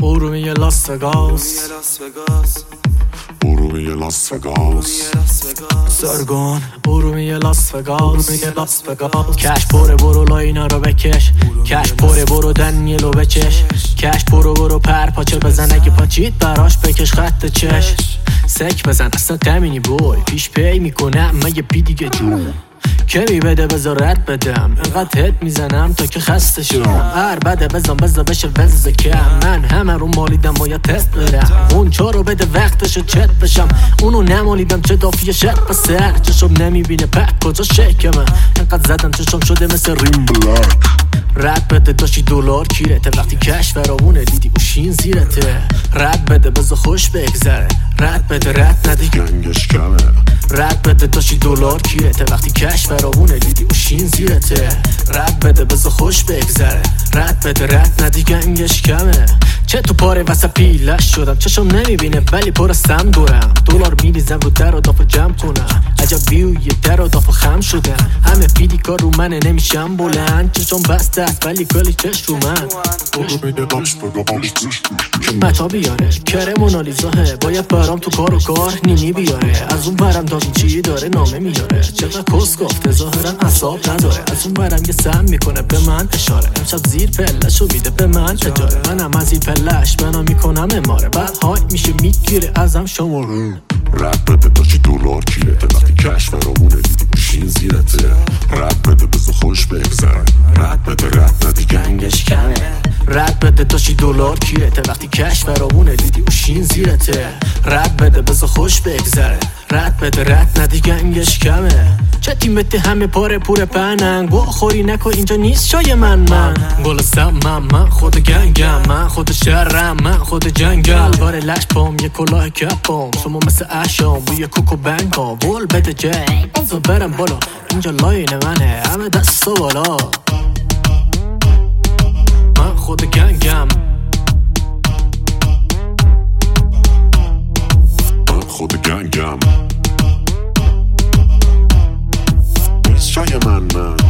ارومیه لاس وگاس، ارومیه لاس وگاس، سرگون ارومیه لاس وگاس، کش پره برو لاینا رو بکش، کش پره برو دنیلو بچش، کش برو پر پاچه بزن، اگه پاچید براش بکش خط چش، سک بزن اصلا تمینی بوی پیش پی میکنم من یه پی دیگه جون کمی بده بذار رد بدم، انقدر هد میزنم تا که خسته شم، هر بده بزن بشه وزز کم، من همه رو مالیدم باید تست برم، اون چارو بده وقتشو چت بشم، اونو نمالیدم چه دافیه شد بسر، چشم نمیبینه پک کجا شکمه، انقدر زدم چشم شده مثل ریم بلک، رد بده داشتی دلار کیرته، وقتی کش فرامونه دیدی اوشین زیرته، رد بده بذار خوش بگذره، رد بده رد ندی گنگش کمه، رد بده داشتی دلار کیرته، وقتی کش فرامونه دیدی اوشین زیرته، رد بده بذار خوش بگذره، رد بده رد ندی گنگش کمه، چه تو پاره واسه پیلش شدم، چشم نمیبینه ولی پرستم دورم، دلار میریزم رو در و دافو جمع کنم، عجب بیوی در و دافو خم شدم، همه پیدی کار رو منه نمیشم بلند، چشم بسته است ولی کلی چش رو من، متا بیاره کره مونالیزاهه، باید برام تو کار و کار نینی بیاره، از اون برم داوینچی داره نامه میاره، چقدر کس گفته ظاهرا اعصاب نداره، از اون برم یه سم میکنه به من اشاره، امشب زیر پلشو میده به من اجاره، منم از این پلش بنا میکنم اماره، بعد های میشه میگیره ازم شماره، رد بده داشتی دلار کیرته، وقتی کش فرامونه دیدی اوشین زیرته، رد بده بذار خوش بگذره، رد بده رد ندی گنگش کمه، رد بده داشتی دلار کیرته، وقتی کش فرامونه دیدی اوشین زیرته، رد بده بذار خوش بگذره، رد بده رد ندی گنگش کمه، چه تیمت همه پاره پور پنن، گو خوری نکن اینجا نیست شای من گلستم من خود گنگم، من خود شهرم، من خود جنگل، باره لش پام یه کلاه کپام، شما مثل اشام بوی کوکو بنگا، بول بده جی بازو برم بالا، اینجا لاین منه همه دست و بالا، من خود گنگم، من خود گنگم، نیست شای من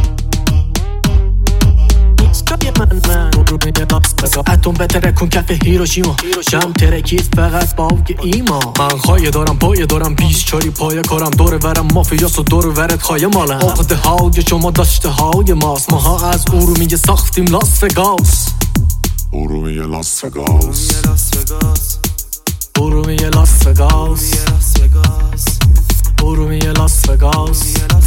اتم بهتره کن کف هیروشیما، شم ترکیز فقط با ایما، من خواهی دارم پایه دارم 24 پایه کارم، دور ورم مافیاس و دور ورت خواهی مالم، عقده های شما داشته های ماست، ماها از ارومیه ساختیم لاس وگاس، ارومیه لاس وگاس، ارومیه لاس وگاس، ارومیه لاس وگاس،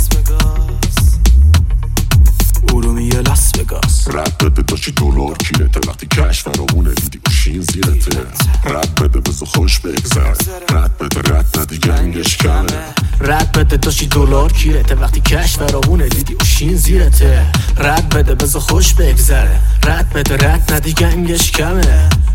ارومیه لاس وگاس، رد بده داشتی دلار کیرته، وقتی کش فرامونه دیدی اوشین زیرته، رد بده بذار خوش بگذره، رد بده رد ندی گنگش کمه، رد بده داشتی دلار کیرته، وقتی کش فرامونه دیدی اوشین زیرته، رد بده بذار خوش بگذره، رد بده رد ندی گنگش کمه.